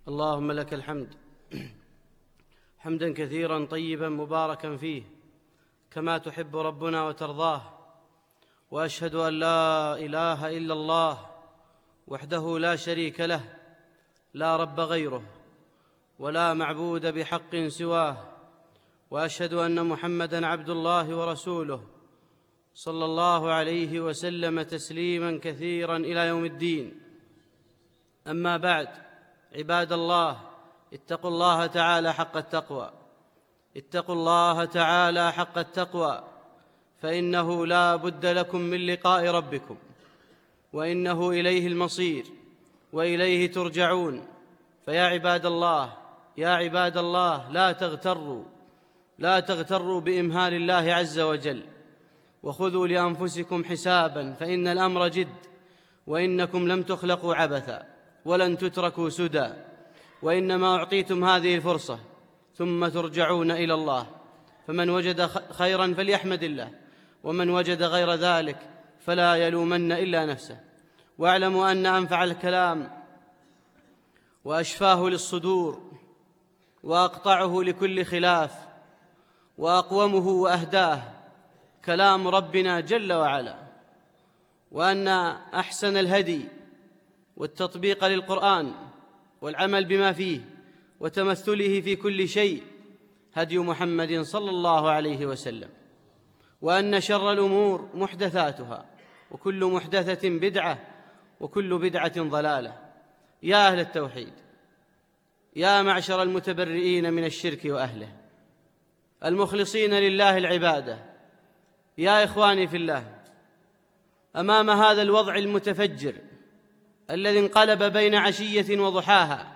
اللهم لك الحمد حمدا كثيرا طيبا مباركا فيه كما تحب ربنا وترضاه، وأشهد أن لا إله إلا الله وحده لا شريك له، لا رب غيره ولا معبود بحق سواه، وأشهد أن محمدًا عبد الله ورسوله صلى الله عليه وسلم تسليماً كثيراً إلى يوم الدين. أما بعد، عباد الله، اتقوا الله تعالى حق التقوى، اتقوا الله تعالى حق التقوى، فإنه لا بد لكم من لقاء ربكم، وإنه إليه المصير وإليه ترجعون. فيا عباد الله، يا عباد الله، لا تغتروا بإمهال الله عز وجل، وخذوا لأنفسكم حسابا، فإن الأمر جد، وإنكم لم تخلقوا عبثا ولن تتركوا سدى، وإنما أعطيتم هذه الفرصة ثم ترجعون إلى الله. فمن وجد خيرا فليحمد الله، ومن وجد غير ذلك فلا يلومن إلا نفسه. واعلموا أن أنفع الكلام وأشفاه للصدور وأقطعه لكل خلاف وأقومه وأهداه كلام ربنا جل وعلا، وأن أحسن الهدي والتطبيق للقرآن والعمل بما فيه وتمثله في كل شيء هدي محمد صلى الله عليه وسلم، وأن شر الأمور محدثاتها، وكل محدثة بدعة، وكل بدعة ضلالة. يا أهل التوحيد، يا معشر المتبرئين من الشرك وأهله، المخلصين لله العبادة، يا إخواني في الله، أمام هذا الوضع المتفجر الذي انقلب بين عشية وضحاها،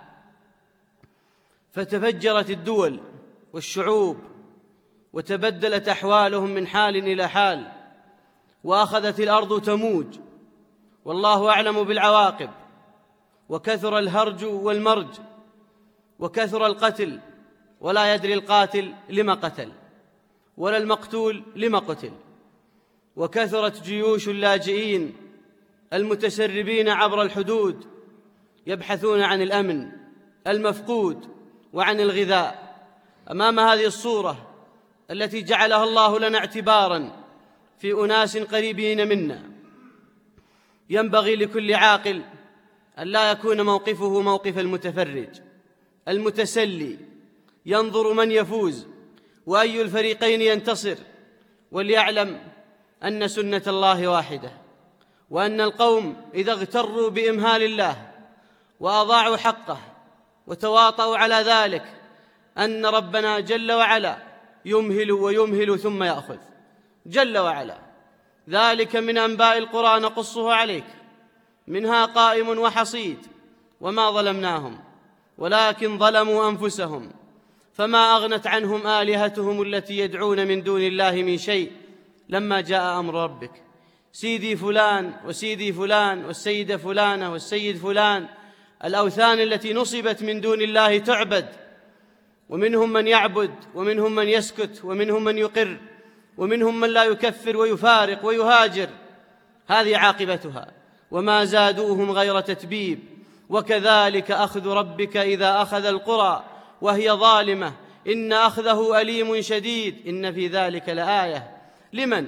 فتفجرت الدول والشعوب وتبدلت أحوالهم من حال إلى حال، وأخذت الأرض تموج، والله أعلم بالعواقب، وكثر الهرج والمرج، وكثر القتل، ولا يدري القاتل لما قتل ولا المقتول لما قتل، وكثرت جيوش اللاجئين المتسربين عبر الحدود يبحثون عن الأمن المفقود وعن الغذاء. أمام هذه الصورة التي جعلها الله لنا اعتباراً في أناس قريبين منا، ينبغي لكل عاقل أن لا يكون موقفه موقف المتفرج المتسلي ينظر من يفوز وأي الفريقين ينتصر، وليعلم أن سنة الله واحدة، وأن القوم إذا اغتروا بإمهال الله وأضاعوا حقه وتواطؤوا على ذلك أن ربنا جل وعلا يمهل ويمهل ثم يأخذ جل وعلا. ذلك من أنباء القرى نقصه عليك، منها قائم وحصيد، وما ظلمناهم ولكن ظلموا أنفسهم، فما أغنت عنهم آلهتهم التي يدعون من دون الله من شيء لما جاء أمر ربك. سيدي فلان وسيدي فلان والسيدة فلانة والسيد فلان، الأوثان التي نصبت من دون الله تعبد، ومنهم من يعبد، ومنهم من يسكت، ومنهم من يقر، ومنهم من لا يكفر ويفارق ويهاجر. هذه عاقبتها، وما زادوهم غير تتبيب. وكذلك أخذ ربك إذا أخذ القرى وهي ظالمة إن أخذه أليم شديد، إن في ذلك لآية لمن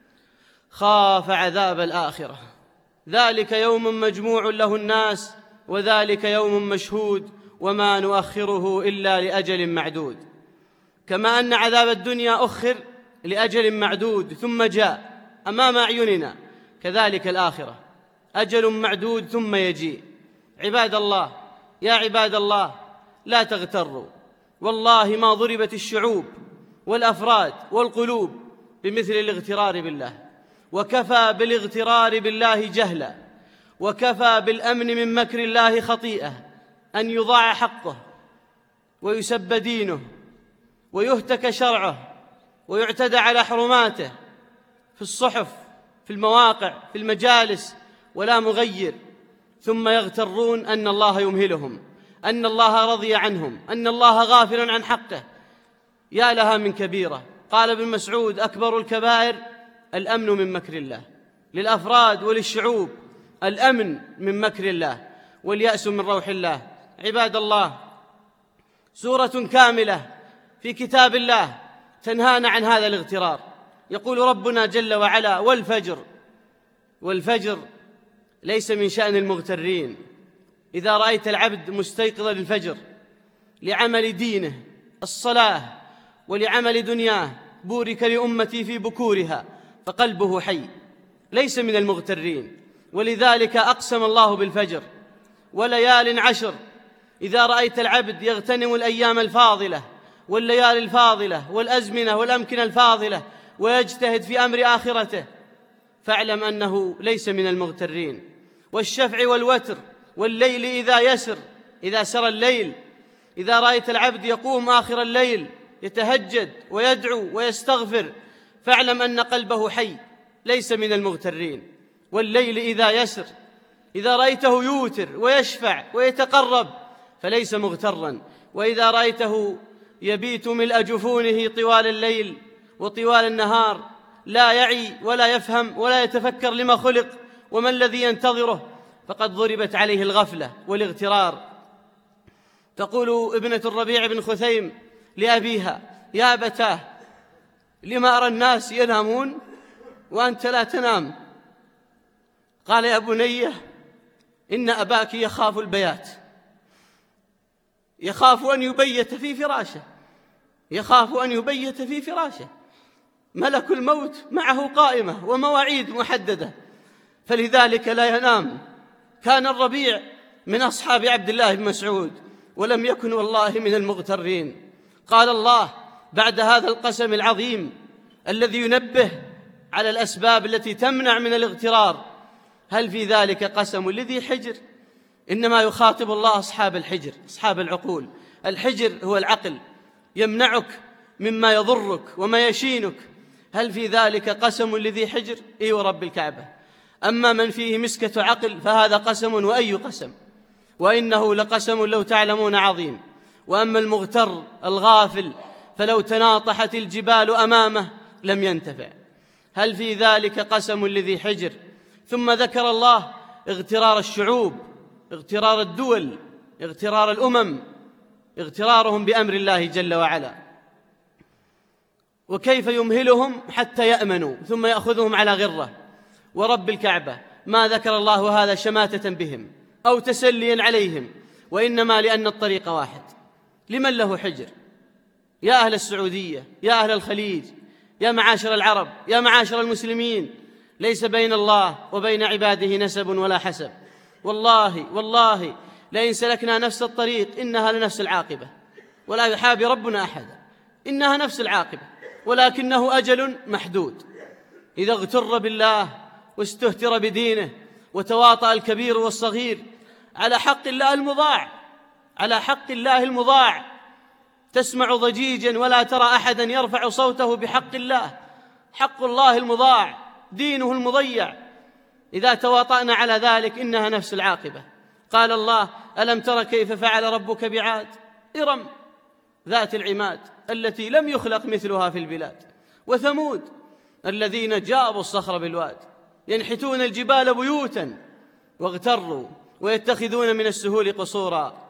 خاف عذاب الآخرة. ذلك يوم مجموع له الناس، وذلك يوم مشهود، وما نؤخره إلا لأجل معدود. كما أن عذاب الدنيا أخر لأجل معدود ثم جاء أمام أعيننا، كذلك الآخرة أجل معدود ثم يجيء. عباد الله، يا عباد الله، لا تغتروا، والله ما ضربت الشعوب والأفراد والقلوب بمثل الاغترار بالله، وكفى بالاغترار بالله جهلا، وكفى بالأمن من مكر الله خطيئة أن يضاع حقه ويسب دينه ويهتك شرعه ويعتدى على حرماته في الصحف، في المواقع، في المجالس، ولا مغير، ثم يغترون أن الله يمهلهم، أن الله رضي عنهم، أن الله غافل عن حقه. يا لها من كبيرة. قال ابن مسعود: أكبر الكبائر الأمن من مكر الله. للأفراد وللشعوب الأمن من مكر الله واليأس من روح الله. عباد الله، سورة كاملة في كتاب الله تنهانا عن هذا الاغترار. يقول ربنا جل وعلا: والفجر ليس من شأن المغترين. إذا رأيت العبد مستيقظا الفجر لعمل دينه الصلاة ولعمل دنياه، بورك لأمتي في بكورها، فقلبه حي، ليس من المغترين. ولذلك أقسم الله بالفجر وليال عشر. إذا رأيت العبد يغتنم الأيام الفاضلة والليالي الفاضلة والأزمنة والأمكنة الفاضلة ويجتهد في أمر آخرته، فاعلم أنه ليس من المغترين. والشفع والوتر والليل إذا يسر، إذا سر الليل، إذا رأيت العبد يقوم آخر الليل يتهجد ويدعو ويستغفر، فاعلم أن قلبه حي، ليس من المغترين. والليل إذا يسر، إذا رأيته يوتر ويشفع ويتقرب فليس مغترا. وإذا رأيته يبيت ملء جفونه طوال الليل وطوال النهار، لا يعي ولا يفهم ولا يتفكر لما خلق وما الذي ينتظره، فقد ضربت عليه الغفلة والاغترار. تقول ابنة الربيع بن خثيم لأبيها: يا أبتاه، لما أرى الناس ينامون وأنت لا تنام؟ قال: يا بنية، إن أباك يخاف البيات، يخاف أن يبيت في فراشه، يخاف أن يبيت في فراشه. ملك الموت معه قائمة ومواعيد محددة، فلذلك لا ينام. كان الربيع من أصحاب عبد الله بن مسعود، ولم يكن والله من المغترين. قال الله بعد هذا القسم العظيم الذي ينبه على الأسباب التي تمنع من الاغترار: هل في ذلك قسم لذي حجر؟ إنما يخاطب الله أصحاب الحجر، أصحاب العقول. الحجر هو العقل، يمنعك مما يضرك وما يشينك. هل في ذلك قسم لذي حجر؟ إي ورب الكعبة. أما من فيه مسكة عقل فهذا قسم، وأي قسم، وإنه لقسم لو تعلمون عظيم. وأما المغتر الغافل فلو تناطحت الجبال أمامه لم ينتفع. هل في ذلك قسم لذي حجر؟ ثم ذكر الله اغترار الشعوب، اغترار الدول، اغترار الأمم، اغترارهم بأمر الله جل وعلا، وكيف يمهلهم حتى يأمنوا ثم يأخذهم على غرة. ورب الكعبة ما ذكر الله هذا شماتة بهم أو تسليا عليهم، وإنما لأن الطريق واحد. لمن له حجر؟ يا أهل السعودية، يا أهل الخليج، يا معاشر العرب، يا معاشر المسلمين، ليس بين الله وبين عباده نسب ولا حسب. والله لئن سلكنا نفس الطريق إنها لنفس العاقبة، ولا يحابي ربنا أحدا، إنها نفس العاقبة، ولكنه أجل محدود. إذا اغتر بالله واستهتر بدينه وتواطأ الكبير والصغير على حق الله المضاع، على حق الله المضاع، تسمع ضجيجا ولا ترى أحدا يرفع صوته بحق الله، حق الله المضاع، دينه المضيع. إذا تواطأنا على ذلك إنها نفس العاقبة. قال الله: ألم تر كيف فعل ربك بعاد؟ إرم ذات العماد التي لم يخلق مثلها في البلاد. وثمود الذين جابوا الصخر بالواد، ينحتون الجبال بيوتا واغتروا ويتخذون من السهول قصورا.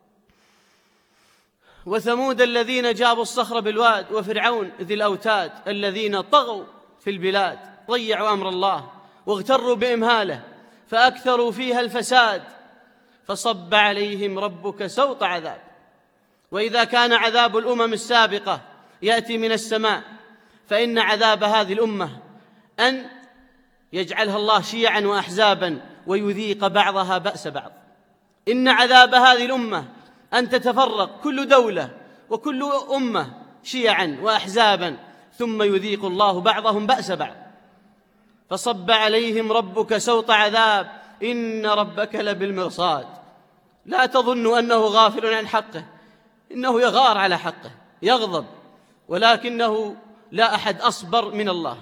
وثمود الذين جابوا الصخر بالواد. وفرعون ذي الأوتاد الذين طغوا في البلاد، ضيعوا أمر الله واغتروا بإمهاله فأكثروا فيها الفساد، فصب عليهم ربك سوط عذاب. وإذا كان عذاب الأمم السابقة يأتي من السماء، فإن عذاب هذه الأمة أن يجعلها الله شيعا وأحزابا ويذيق بعضها بأس بعض. إن عذاب هذه الأمة أن تتفرق كل دولة وكل أمة شيعا وأحزابا، ثم يذيق الله بعضهم بأس بعض. فصب عليهم ربك سوط عذاب إن ربك لبالمرصاد. لا تظن أنه غافل عن حقه، إنه يغار على حقه، يغضب، ولكنه لا أحد أصبر من الله.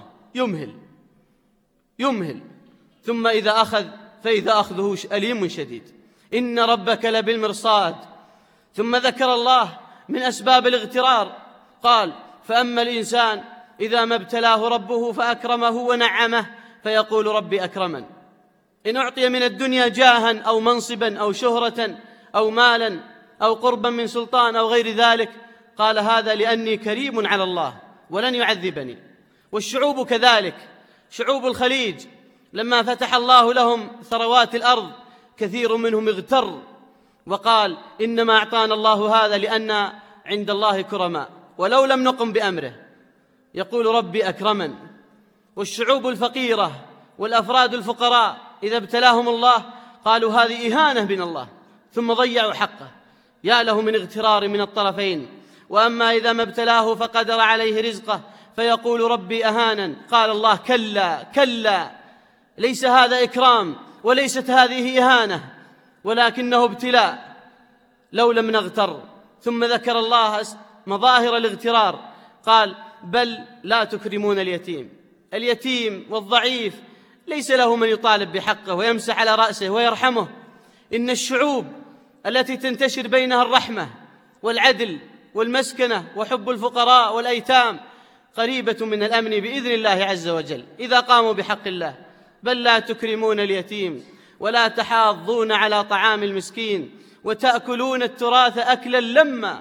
يمهل ثم إذا أخذ فإذا أخذه أليم شديد. إن ربك لبالمرصاد. ثم ذكر الله من أسباب الاغترار، قال: فأما الإنسان إذا ما ابتلاه ربه فأكرمه ونعمه فيقول ربي أكرمن. إن أعطي من الدنيا جاها أو منصبا أو شهرة أو مالا أو قربا من سلطان أو غير ذلك، قال هذا لأني كريم على الله ولن يعذبني. والشعوب كذلك، شعوب الخليج لما فتح الله لهم ثروات الأرض كثير منهم اغتر وقال إنما أعطانا الله هذا لأن عند الله كرماء، ولو لم نقم بأمره يقول ربي أكرمن. والشعوب الفقيرة والأفراد الفقراء إذا ابتلاهم الله قالوا هذه إهانة من الله، ثم ضيعوا حقه. يا له من اغترار من الطرفين. وأما إذا ما ابتلاه فقدر عليه رزقه فيقول ربي أهانن، قال الله كلا كلا، ليس هذا إكرام وليست هذه إهانة ولكنه ابتلاء لو لم نغتر. ثم ذكر الله مظاهر الاغترار، قال بل لا تكرمون اليتيم. اليتيم والضعيف ليس له من يطالب بحقه ويمسح على رأسه ويرحمه. إن الشعوب التي تنتشر بينها الرحمة والعدل والمسكنة وحب الفقراء والأيتام قريبة من الأمن بإذن الله عز وجل إذا قاموا بحق الله. بل لا تكرمون اليتيم ولا تحاضون على طعام المسكين وتأكلون التراث أكلا لما.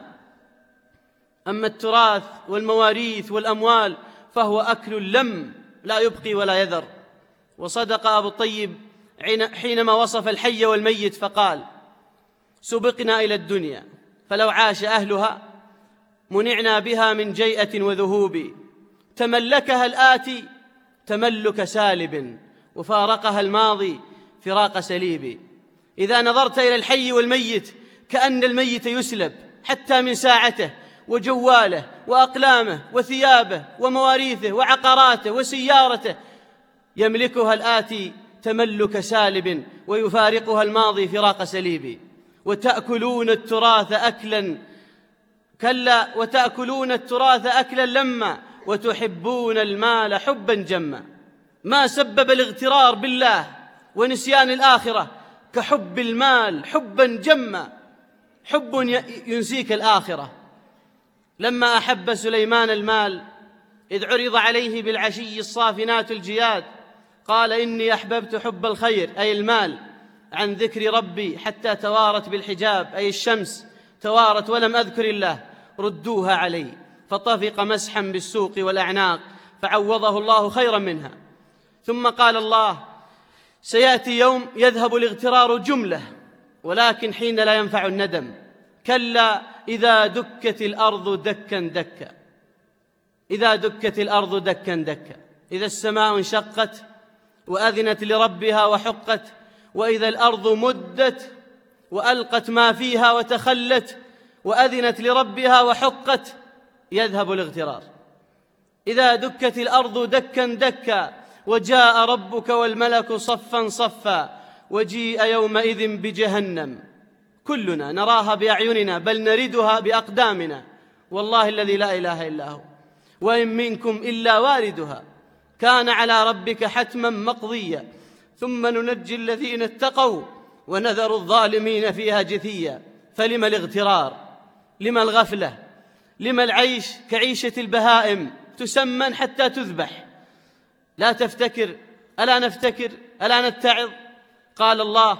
أما التراث والمواريث والأموال فهو أكل لم لا يبقي ولا يذر. وصدق أبو الطيب حينما وصف الحي والميت فقال سبقنا إلى الدنيا فلو عاش أهلها منعنا بها من جيئة وذهوب، تملكها الآتي تملك سالب وفارقها الماضي فراق سليب. إذا نظرت إلى الحي والميت كأن الميت يسلب حتى من ساعته وجواله وأقلامه وثيابه ومواريثه وعقاراته وسيارته، يملكها الآتي تملك سالب ويفارقها الماضي فراق سليب. وتأكلون التراث أكلا كلا وتأكلون التراث أكلا لما وتحبون المال حبا جما. ما سبب الاغترار بالله ونسيان الآخرة كحب المال حبا جما، حب ينسيك الآخرة. لما أحب سليمان المال إذ عرض عليه بالعشي الصافنات الجياد قال إني أحببت حب الخير أي المال عن ذكر ربي حتى توارت بالحجاب أي الشمس توارت ولم أذكر الله ردوها علي، فطفق مسحا بالسوق والأعناق فعوضه الله خيرا منها. ثم قال الله سيأتي يوم يذهب الاغترار جملة ولكن حين لا ينفع الندم. كلا إذا دكت الأرض دكا دكا، إذا دكت الأرض دكا دكا، إذا السماء انشقت وأذنت لربها وحقت، وإذا الأرض مدت وألقت ما فيها وتخلت وأذنت لربها وحقت، يذهب الاغترار. إذا دكت الأرض دكا دكا وجاء ربك والملك صفا صفا وجيء يومئذ بجهنم كلنا نراها بأعيننا بل نردها بأقدامنا والله الذي لا إله إلا هو، وإن منكم إلا واردها كان على ربك حتما مقضيا ثم ننجي الذين اتقوا ونذر الظالمين فيها جثيا. فلما الاغترار؟ لما الغفلة؟ لما العيش كعيشة البهائم تسمن حتى تذبح؟ لا تفتكر، ألا نفتكر، ألا نتعظ؟ قال الله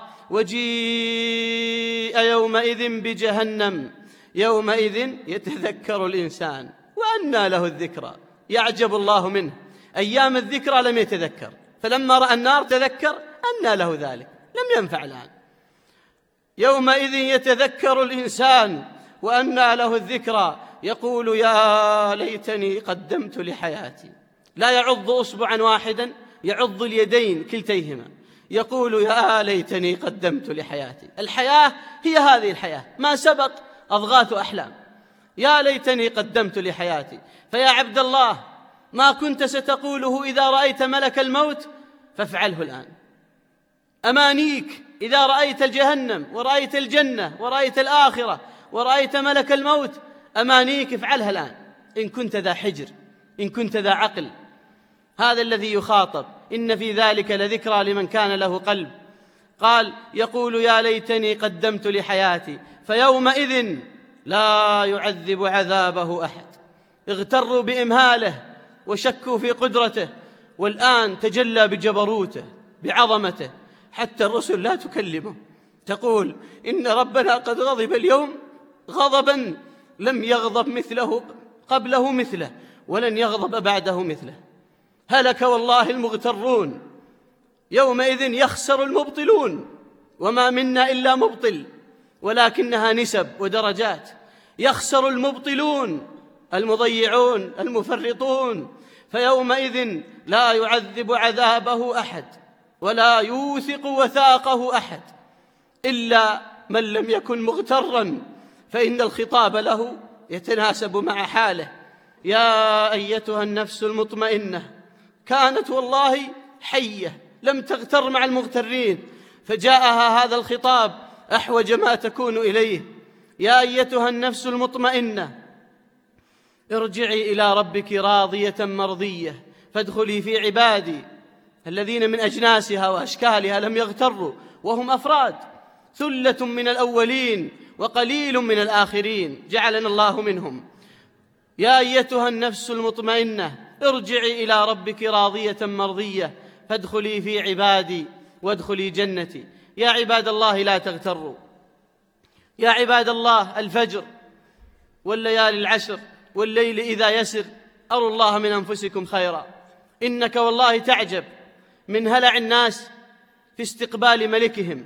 وجيء يومئذ بجهنم يومئذ يتذكر الإنسان وأنى له الذكرى. يعجب الله منه، أيام الذكرى لم يتذكر، فلما رأى النار تذكر أنى له ذلك، لم ينفع الآن. يومئذ يتذكر الإنسان وأنى له الذكرى يقول يا ليتني قدمت لحياتي. لا يعض أصبعا واحدا، يعض اليدين كلتيهما، يقول يا ليتني قدمت لحياتي. الحياة هي هذه الحياة، ما سبق أضغاث أحلام. يا ليتني قدمت لحياتي. فيا عبد الله ما كنت ستقوله إذا رأيت ملك الموت فافعله الآن. أمانيك إذا رأيت الجهنم ورأيت الجنة ورأيت الآخرة ورأيت ملك الموت، أمانيك افعلها الآن إن كنت ذا حجر، إن كنت ذا عقل. هذا الذي يخاطب، إن في ذلك لذكرى لمن كان له قلب. قال يقول يا ليتني قدمت لحياتي فيومئذ لا يعذب عذابه أحد. اغتروا بإمهاله وشكوا في قدرته، والآن تجلى بجبروته بعظمته حتى الرسل لا تكلمه، تقول إن ربنا قد غضب اليوم غضبا لم يغضب مثله قبله مثله ولن يغضب بعده مثله. هلك والله المغترون، يومئذ يخسر المبطلون، وما منا إلا مبطل ولكنها نسب ودرجات. يخسر المبطلون المضيعون المفرطون، فيومئذ لا يعذب عذابه أحد ولا يوثق وثاقه أحد إلا من لم يكن مغترا، فإن الخطاب له يتناسب مع حاله. يا أيتها النفس المطمئنة، كانت والله حية لم تغتر مع المغترين، فجاءها هذا الخطاب أحوج ما تكون إليه. يا أيتها النفس المطمئنة، ارجعي إلى ربك راضية مرضية فادخلي في عبادي الذين من أجناسها وأشكالها لم يغتروا، وهم أفراد، ثلة من الأولين وقليل من الآخرين، جعلنا الله منهم. يا أيتها النفس المطمئنة، ارجعي إلى ربك راضية مرضية فادخلي في عبادي وادخلي جنتي. يا عباد الله لا تغتروا. يا عباد الله، الفجر والليالي العشر والليل إذا يسر، أروا الله من أنفسكم خيرا. إنك والله تعجب من هلع الناس في استقبال ملكهم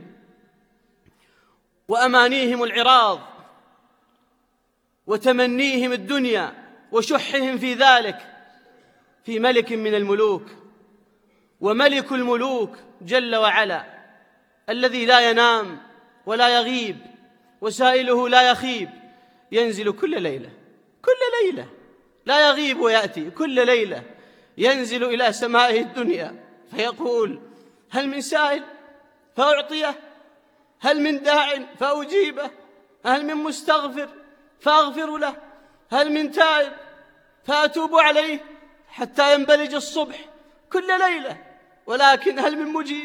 وأمانيهم العراض وتمنيهم الدنيا وشحهم في ذلك في ملك من الملوك. وملك الملوك جل وعلا الذي لا ينام ولا يغيب وسائله لا يخيب ينزل كل ليلة لا يغيب ويأتي كل ليلة، ينزل إلى سمائه الدنيا فيقول: هل من سائل فأعطيه؟ هل من داع فأجيبه؟ هل من مستغفر فأغفر له؟ هل من تائب فأتوب عليه؟ حتى ينبلج الصبح كل ليلة. ولكن هل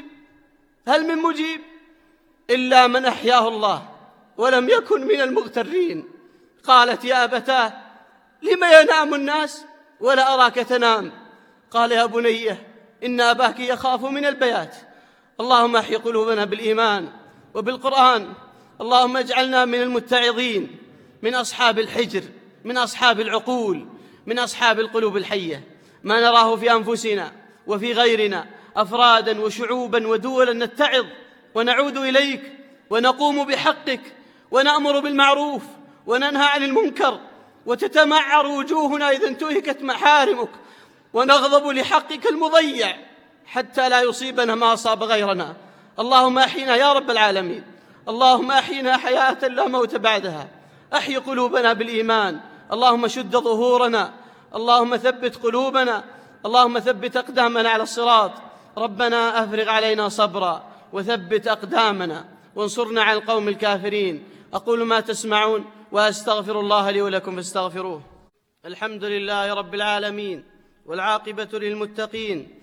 من مجيب إلا من أحياه الله ولم يكن من المغترين. قالت: يا أبتاه لم ينام الناس ولا أراك تنام؟ قال: يا بني إن أباك يخاف من البيات. اللهم احي قلوبنا بالإيمان وبالقرآن. اللهم اجعلنا من المتعظين، من أصحاب الحجر، من أصحاب العقول، من أصحاب القلوب الحية، ما نراه في أنفسنا وفي غيرنا أفرادا وشعوبا ودولا نتعظ ونعود إليك ونقوم بحقك ونأمر بالمعروف وننهى عن المنكر، وتتمعر وجوهنا إذا انتهكت محارمك، ونغضب لحقك المضيع حتى لا يصيبنا ما أصاب غيرنا. اللهم أحينا يا رب العالمين، اللهم أحينا حياة لا موت بعدها. أحي قلوبنا بالإيمان، اللهم شد ظهورنا، اللهم ثبت قلوبنا، اللهم ثبت أقدامنا على الصراط. ربنا أفرغ علينا صبرا وثبت أقدامنا وانصرنا على القوم الكافرين. أقول ما تسمعون وأستغفر الله لي ولكم فاستغفروه. الحمد لله رب العالمين، والعاقبة للمتقين،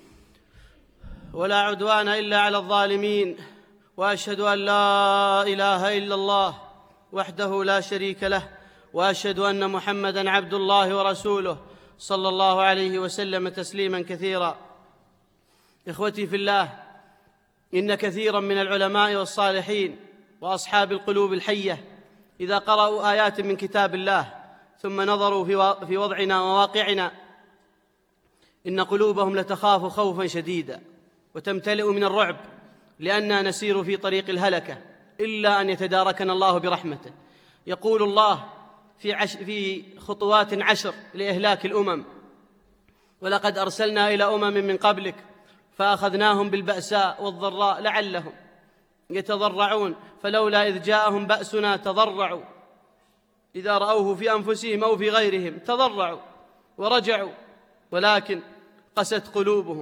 ولا عدوان إلا على الظالمين، وأشهد أن لا إله إلا الله وحده لا شريك له، وأشهد أن محمدًا عبد الله ورسوله صلى الله عليه وسلم تسليمًا كثيرا. إخوتي في الله، إن كثيرا من العلماء والصالحين وأصحاب القلوب الحية إذا قرأوا آيات من كتاب الله ثم نظروا في وضعنا وواقعنا، إن قلوبهم لتخاف خوفا شديدا وتمتلئ من الرعب، لأننا نسير في الهلكة إلا أن يتداركنا الله برحمته. يقول الله في خطوات 10 لإهلاك الأمم: ولقد أرسلنا إلى أمم من قبلك فأخذناهم بالبأساء والضراء لعلهم يتضرعون، فلولا إذ جاءهم بأسنا تضرعوا، إذا رأوه في أنفسهم أو في غيرهم تضرعوا ورجعوا، ولكن قست قلوبهم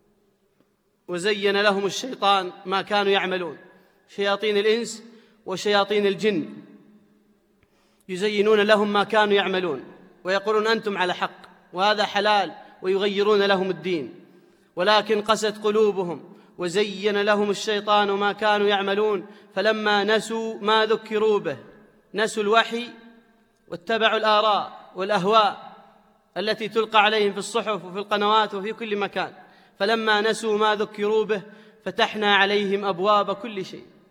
وزين لهم الشيطان ما كانوا يعملون. شياطين الإنس وشياطين الجن يزينون لهم ما كانوا يعملون ويقولون أنتم على حق وهذا حلال، ويغيرون لهم الدين، ولكن قست قلوبهم وزين لهم الشيطان ما كانوا يعملون. فلما نسوا ما ذكروا به، نسوا الوحي واتبعوا الآراء والأهواء التي تلقى عليهم في الصحف وفي القنوات وفي كل مكان. فلما نسوا ما ذكروا به فتحنا عليهم أبواب كل شيء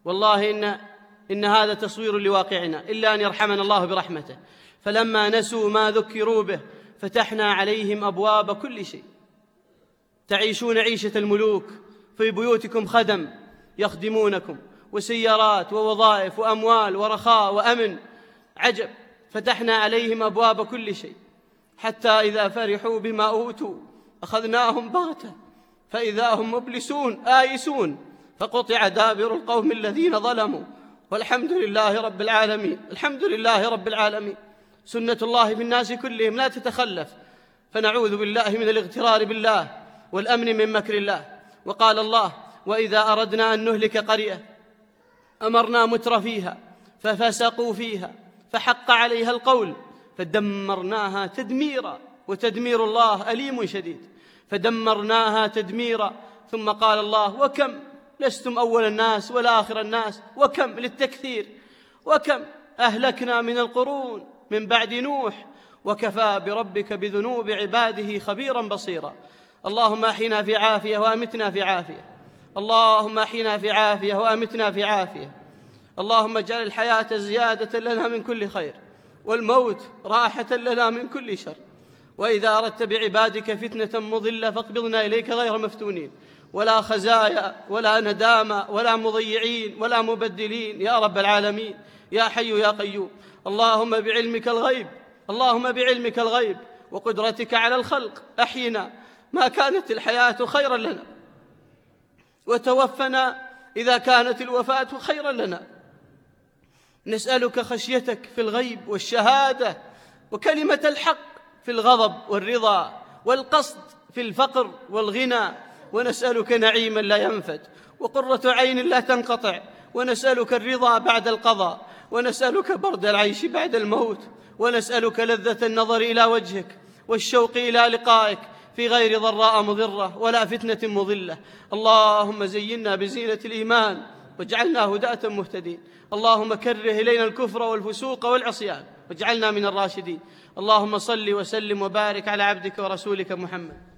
والله إن هذا تصوير لواقعنا، إلا أن يرحمنا الله برحمته. فلما نسوا ما ذكروا به فتحنا عليهم أبواب كل شيء. تعيشون عيشة الملوك، في بيوتكم خدم يخدمونكم، وسيارات ووظائف وأموال ورخاء وأمن. عجب، فتحنا عليهم أبواب كل شيء، حتى إذا فرحوا بما أوتوا أخذناهم بغتة فإذا هم مبلسون آيسون، فقطع دابر القوم الذين ظلموا، والحمد لله رب العالمين. الحمد لله رب العالمين. سنة الله في الناس كلهم لا تتخلف، فنعوذ بالله من الاغترار بالله والأمن من مكر الله. وقال الله: وإذا أردنا أن نهلك قرية أمرنا متر فيها ففسقوا فيها فحق عليها القول فدمرناها تدميرا. وتدمير الله أليم شديد، فدمرناها تدميرا. ثم قال الله: وكم لستم أول الناس ولا آخر الناس، وكم للتكثير، وكم أهلكنا من القرون من بعد نوح، وكفى بربك بذنوب عباده خبيرا بصيرا. اللهم أحينا في عافية وأمتنا في عافية. اللهم أحينا في عافية وأمتنا في عافية. اللهم اجعل الحياة زيادة لنا من كل خير، والموت راحة لنا من كل شر. وإذا أردت بعبادك فتنة مضلة فاقبضنا إليك غير مفتونين، ولا خزايا ولا ندامة ولا مضيعين ولا مبدلين يا رب العالمين، يا حي يا قيوم. اللهم بعلمك الغيب، اللهم بعلمك الغيب وقدرتك على الخلق أحينا ما كانت الحياة خيرا لنا، وتوفنا إذا كانت الوفاة خيرا لنا. نسألك خشيتك في الغيب والشهادة، وكلمة الحق في الغضب والرضا، والقصد في الفقر والغنى. ونسألك نعيما لا ينفد، وقرة عين لا تنقطع. ونسألك الرضا بعد القضاء، ونسألك برد العيش بعد الموت. ونسألك لذة النظر إلى وجهك والشوق إلى لقائك في غير ضراء مضرة ولا فتنة مضلة. اللهم زينا بزينة الإيمان واجعلنا هداة مهتدين. اللهم كره إلينا الكفر والفسوق والعصيان واجعلنا من الراشدين. اللهم صل وسلم وبارك على عبدك ورسولك محمد